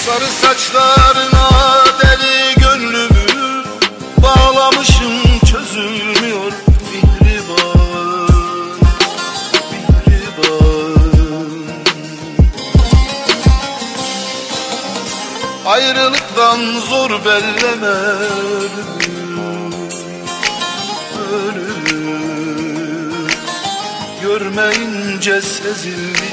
Sarı saçlarına deli gönlümü bağlamışım, çözülmüyor mihriban, mihriban. Ayrılıktan zor belleme ölümü, görmeyince sezildi